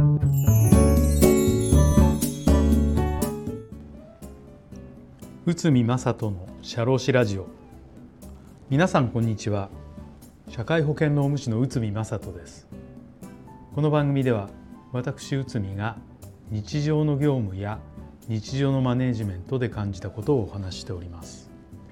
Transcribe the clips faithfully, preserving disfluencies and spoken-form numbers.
内海正人の社労士ラジオ。皆さんこんにちは。社会保険労務士の内海正人です。この番組では私内海が日常の業務や日常のマネジメントで感じたことをお話ししております。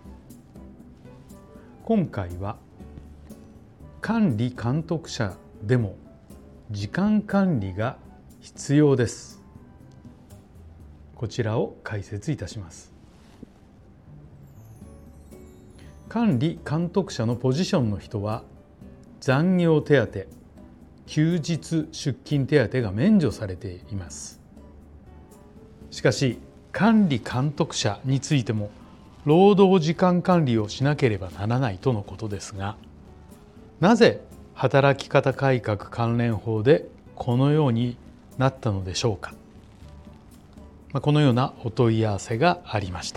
今回は管理監督者でも時間管理が必要です。こちらを解説いたします。管理監督者のポジションの人は残業手当、休日出勤手当が免除されています。しかし管理監督者についても労働時間管理をしなければならないとのことですが、なぜ働き方改革関連法でこのようになったのでしょうか。このようなお問い合わせがありました。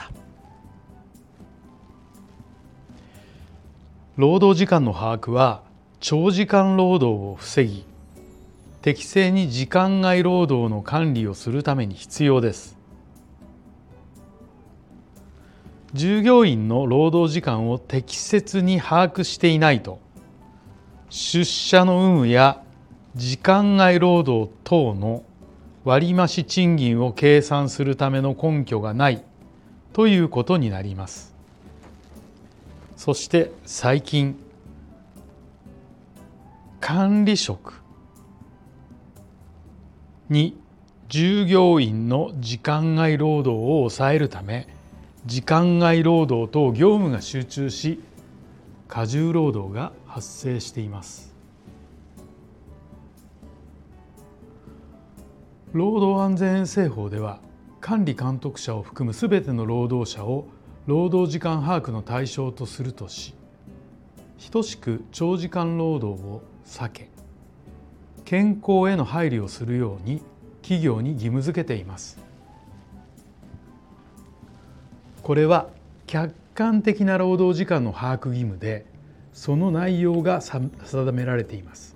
労働時間の把握は長時間労働を防ぎ、適正に時間外労働の管理をするために必要です。従業員の労働時間を適切に把握していないと、出社の有無や時間外労働等の割増賃金を計算するための根拠がないということになります。そして最近、管理職に従業員の時間外労働を抑えるため、時間外労働等業務が集中し、過重労働が発生しています。労働安全衛生法では、管理監督者を含むすべての労働者を労働時間把握の対象とするとし、等しく長時間労働を避け、健康への配慮をするように企業に義務付けています。これは客観的な労働時間の把握義務で、その内容が定められています。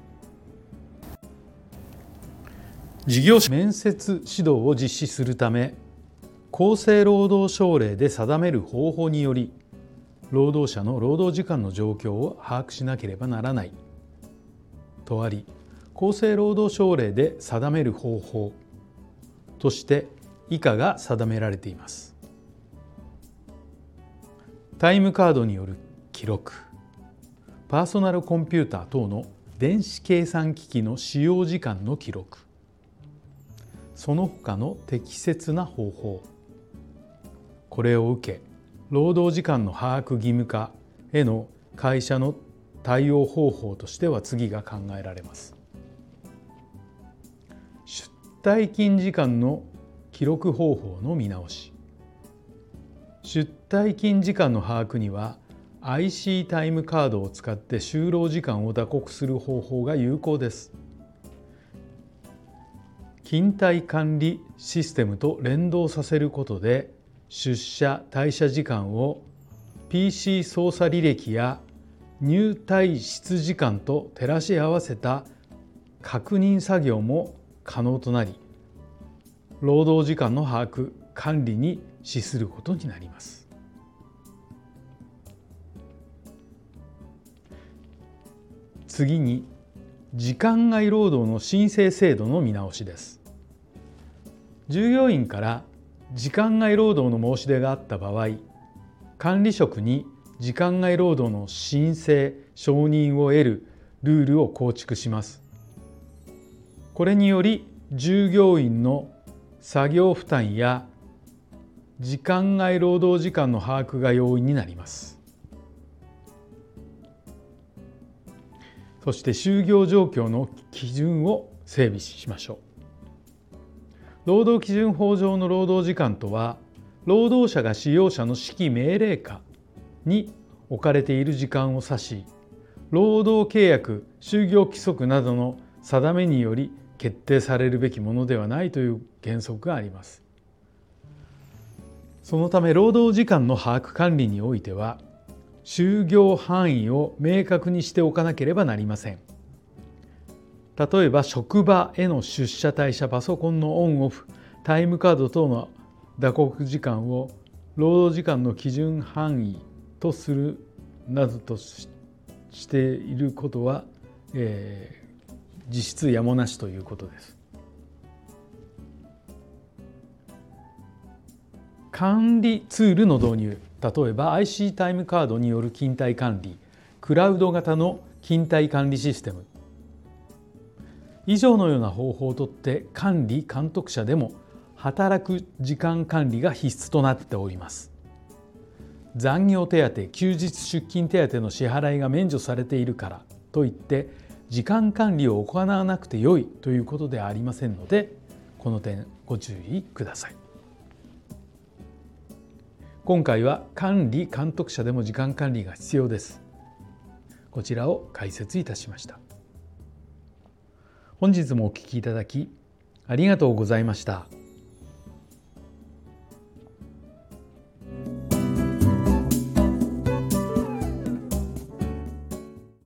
事業者面接指導を実施するため、厚生労働省令で定める方法により、労働者の労働時間の状況を把握しなければならないとあり、厚生労働省令で定める方法として以下が定められています。タイムカードによる記録、パーソナルコンピューター等の電子計算機器の使用時間の記録、その他の適切な方法。これを受け、労働時間の把握義務化への会社の対応方法としては次が考えられます。出退勤時間の記録方法の見直し。出退勤時間の把握には アイシー タイムカードを使って就労時間を打刻する方法が有効です。勤怠管理システムと連動させることで、出社・退社時間を ピーシー 操作履歴や入退出時間と照らし合わせた確認作業も可能となり、労働時間の把握・管理に資することになります。次に、時間外労働の申請制度の見直しです。従業員から時間外労働の申し出があった場合、管理職に時間外労働の申請・承認を得るルールを構築します。これにより、従業員の作業負担や時間外労働時間の把握が容易になります。そして就業状況の基準を整備しましょう。労働基準法上の労働時間とは、労働者が使用者の指揮命令下に置かれている時間を指し、労働契約、就業規則などの定めにより決定されるべきものではないという原則があります。そのため労働時間の把握管理においては、就業範囲を明確にしておかなければなりません。 例えば職場への出社退社、パソコンのオンオフ、タイムカード等の打刻時間を労働時間の基準範囲とするなどとしていることは、えー、実質やむなしということです。管理ツールの導入、例えば アイシー タイムカードによる勤怠管理、クラウド型の勤怠管理システム以上のような方法をとって管理監督者でも働く時間管理が必須となっております。残業手当、休日出勤手当の支払いが免除されているからといって時間管理を行わなくてよいということではありませんので、この点ご注意ください。今回は管理監督者でも時間管理が必要です。こちらを解説いたしました。本日もお聞きいただきありがとうございました。